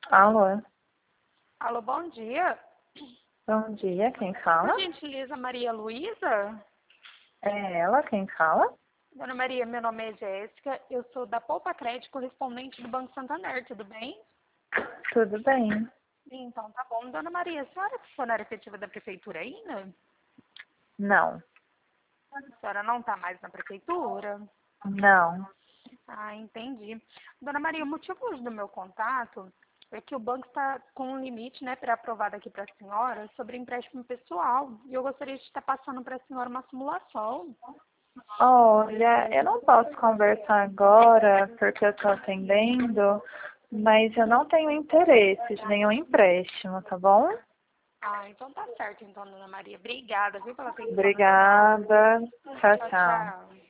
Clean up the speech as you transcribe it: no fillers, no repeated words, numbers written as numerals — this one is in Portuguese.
Alô, Alô, bom dia. bom dia, quem Por fala? gentileza, Maria Luísa? É ela quem fala? Dona Maria, meu nome é Jéssica, eu sou da Poupa Crédito, correspondente do Banco Santander, tudo bem? Tudo bem? Então, tá bom. Dona Maria, a senhora é funcionária efetiva da prefeitura ainda? Não, A senhora não está mais na prefeitura? não. Ah, entendi. Dona Maria, o motivo hoje do meu contato é que o banco está com um limite, né, pré-aprovado aqui para a senhora sobre empréstimo pessoal. E eu gostaria de estar passando para a senhora uma simulação. Olha, eu não posso conversar agora porque eu estou atendendo, mas eu não tenho interesse de nenhum empréstimo, tá bom? Ah, então tá certo, então, Dona Maria. Obrigada, viu, pela atenção da senhora. Obrigada. Tchau, Tchau, tchau. tchau.